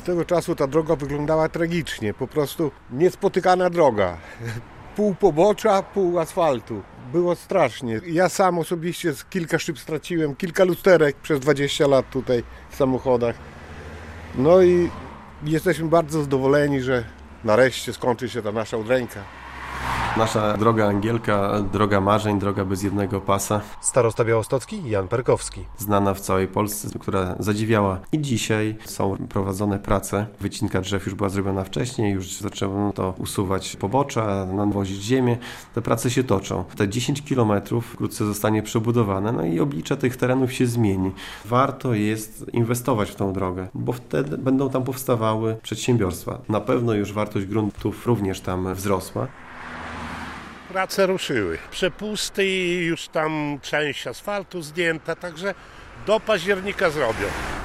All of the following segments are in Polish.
Swego czasu ta droga wyglądała tragicznie, po prostu niespotykana droga. Pół pobocza, pół asfaltu. Było strasznie. Ja sam osobiście kilka szyb straciłem, kilka lusterek przez 20 lat tutaj w samochodach. No i jesteśmy bardzo zadowoleni, że nareszcie skończy się ta nasza udręka. Nasza droga Angielka, droga marzeń, droga bez jednego pasa. Starosta białostocki Jan Perkowski. Znana w całej Polsce, która zadziwiała. I dzisiaj są prowadzone prace. Wycinka drzew już była zrobiona wcześniej, już zaczęto to usuwać pobocza, nawozić ziemię. Te prace się toczą. Te 10 kilometrów wkrótce zostanie przebudowane, no i oblicze tych terenów się zmieni. Warto jest inwestować w tą drogę, bo wtedy będą tam powstawały przedsiębiorstwa. Na pewno już wartość gruntów również tam wzrosła. Prace ruszyły. Przepusty i już tam część asfaltu zdjęta, także do października zrobią.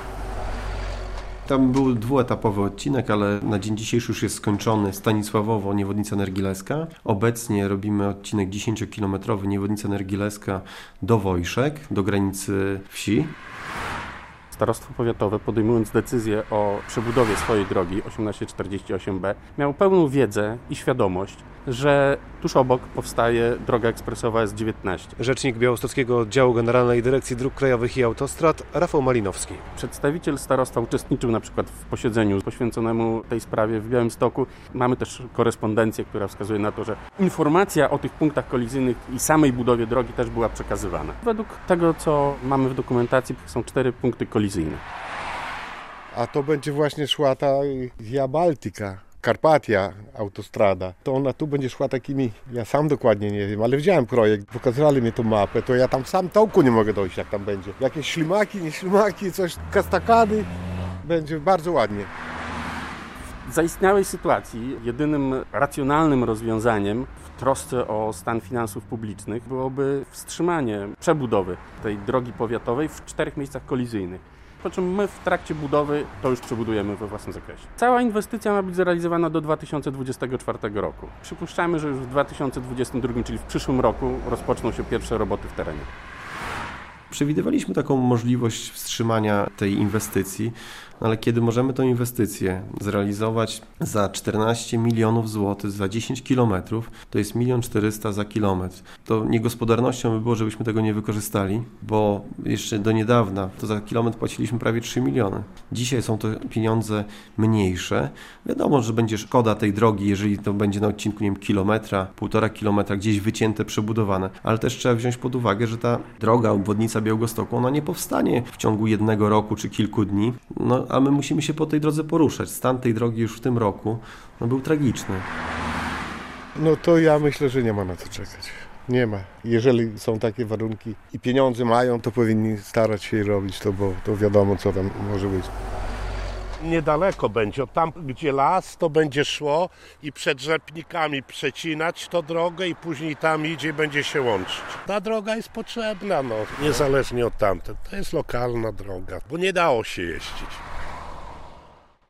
Tam był dwuetapowy odcinek, ale na dzień dzisiejszy już jest skończony Stanisławowo, Niewodnica Nergileska. Obecnie robimy odcinek 10-kilometrowy Niewodnica Nergileska do Wojszek, do granicy wsi. Starostwo powiatowe, podejmując decyzję o przebudowie swojej drogi 1848B, miało pełną wiedzę i świadomość, że tuż obok powstaje droga ekspresowa S19. Rzecznik Białostockiego Oddziału Generalnej Dyrekcji Dróg Krajowych i Autostrad Rafał Malinowski. Przedstawiciel starostwa uczestniczył na przykład w posiedzeniu poświęconemu tej sprawie w Białymstoku. Mamy też korespondencję, która wskazuje na to, że informacja o tych punktach kolizyjnych i samej budowie drogi też była przekazywana. Według tego, co mamy w dokumentacji, są 4 punkty kolizyjne. A to będzie właśnie szła ta Via Baltica. Karpatia, autostrada, to ona tu będzie szła takimi, ja sam dokładnie nie wiem, ale widziałem projekt, pokazywali mi tą mapę, to ja tam sam tołku nie mogę dojść, jak tam będzie. Jakieś ślimaki, nie ślimaki, coś, kastakady, będzie bardzo ładnie. W zaistniałej sytuacji jedynym racjonalnym rozwiązaniem w trosce o stan finansów publicznych byłoby wstrzymanie przebudowy tej drogi powiatowej w 4 miejscach kolizyjnych. Po czym my w trakcie budowy to już przebudujemy we własnym zakresie. Cała inwestycja ma być zrealizowana do 2024 roku. Przypuszczamy, że już w 2022, czyli w przyszłym roku, rozpoczną się pierwsze roboty w terenie. Przewidywaliśmy taką możliwość wstrzymania tej inwestycji, ale kiedy możemy tę inwestycję zrealizować za 14 milionów złotych za 10 kilometrów, to jest 1 400 000 za kilometr. To niegospodarnością by było, żebyśmy tego nie wykorzystali, bo jeszcze do niedawna to za kilometr płaciliśmy prawie 3 miliony. Dzisiaj są to pieniądze mniejsze. Wiadomo, że będzie szkoda tej drogi, jeżeli to będzie na odcinku, nie wiem, kilometra, 1,5 kilometra, gdzieś wycięte, przebudowane, ale też trzeba wziąć pod uwagę, że ta droga, obwodnica Białegostoku, ona nie powstanie w ciągu 1 roku czy kilku dni, a my musimy się po tej drodze poruszać. Stan tej drogi już w tym roku był tragiczny. No to ja myślę, że nie ma na co czekać. Nie ma. Jeżeli są takie warunki i pieniądze mają, to powinni starać się robić to, bo to wiadomo, co tam może być. Niedaleko będzie, tam gdzie las, to będzie szło i przed rzepnikami przecinać tą drogę i później tam idzie i będzie się łączyć. Ta droga jest potrzebna, niezależnie od tamtej. To jest lokalna droga, bo nie dało się jeździć.